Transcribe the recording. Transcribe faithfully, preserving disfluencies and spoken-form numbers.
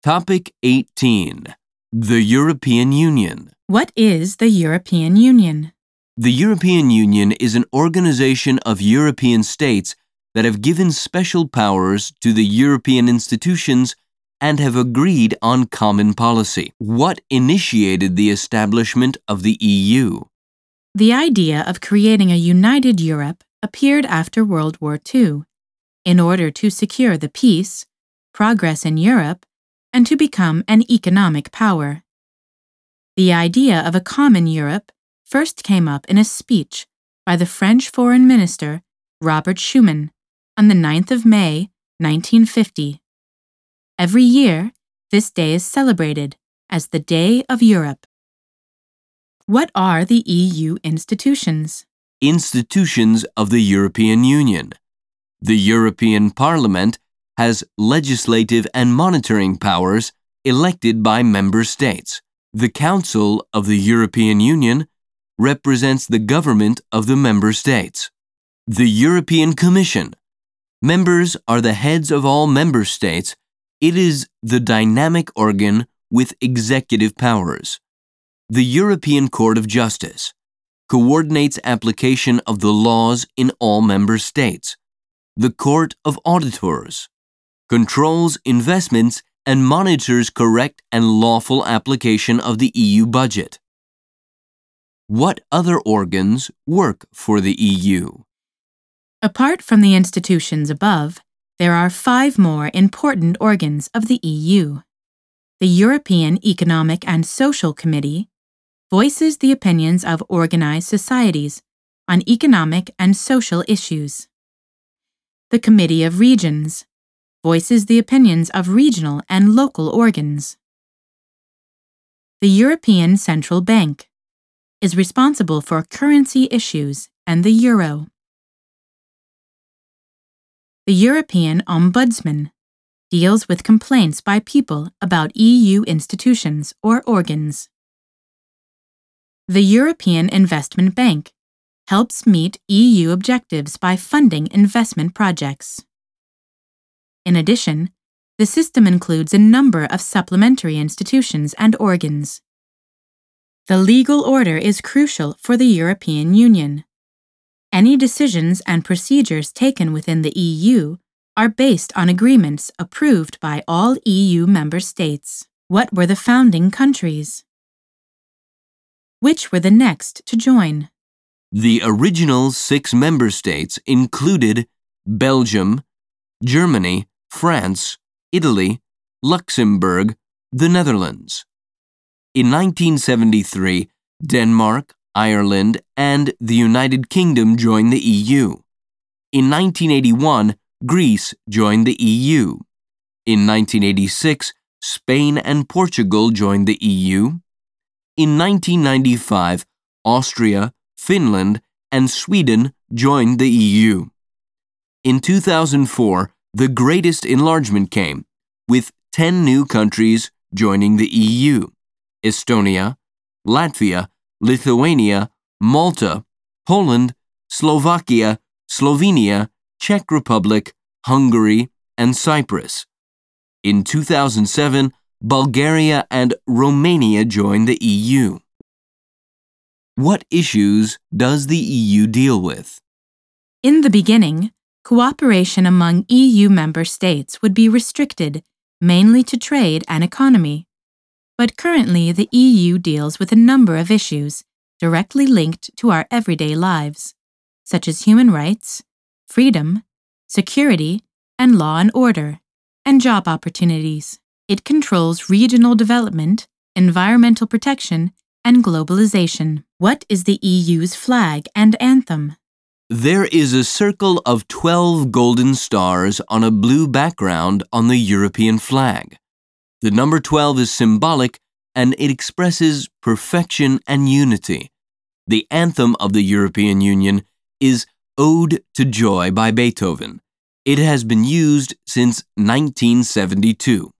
Topic eighteen. The European Union. What is the European Union? The European Union is an organization of European states that have given special powers to the European institutions and have agreed on common policy. What initiated the establishment of the E U? The idea of creating a united Europe appeared after World War Two, in order to secure the peace, progress in Europe, and to become an economic power. The idea of a common Europe first came up in a speech by the French Foreign Minister Robert Schuman on the ninth of May, nineteen fifty. Every year, this day is celebrated as the Day of Europe. What are the E U institutions? Institutions of the European Union. The European Parliament has legislative and monitoring powers elected by member states. The Council of the European Union represents the government of the member states. The European Commission. Members are the heads of all member states. It is the dynamic organ with executive powers. The European Court of Justice coordinates application of the laws in all member states. The Court of Auditors controls investments and monitors correct and lawful application of the E U budget. What other organs work for the E U? Apart from the institutions above, there are five more important organs of the E U. The European Economic and Social Committee voices the opinions of organized societies on economic and social issues. The Committee of Regions voices the opinions of regional and local organs. The European Central Bank is responsible for currency issues and the euro. The European Ombudsman deals with complaints by people about E U institutions or organs. The European Investment Bank helps meet E U objectives by funding investment projects. In addition, the system includes a number of supplementary institutions and organs. The legal order is crucial for the European Union. Any decisions and procedures taken within the E U are based on agreements approved by all E U member states. What were the founding countries? Which were the next to join? The original six member states included Belgium, Germany, France, Italy, Luxembourg, the Netherlands. In nineteen seventy-three, Denmark, Ireland, and the United Kingdom joined the E U. In nineteen eighty-one, Greece joined the E U. In nineteen eighty-six, Spain and Portugal joined the E U. In nineteen ninety-five, Austria, Finland, and Sweden joined the E U. In two thousand four, the greatest enlargement came, with ten new countries joining the E U: Estonia, Latvia, Lithuania, Malta, Poland, Slovakia, Slovenia, Czech Republic, Hungary, and Cyprus. In two thousand seven, Bulgaria and Romania joined the E U. What issues does the E U deal with? In the beginning, cooperation among E U member states would be restricted mainly to trade and economy. But currently, the E U deals with a number of issues directly linked to our everyday lives, such as human rights, freedom, security, and law and order, and job opportunities. It controls regional development, environmental protection, and globalization. What is the E U's flag and anthem? There is a circle of twelve golden stars on a blue background on the European flag. The number twelve is symbolic and it expresses perfection and unity. The anthem of the European Union is Ode to Joy by Beethoven. It has been used since nineteen seventy-two.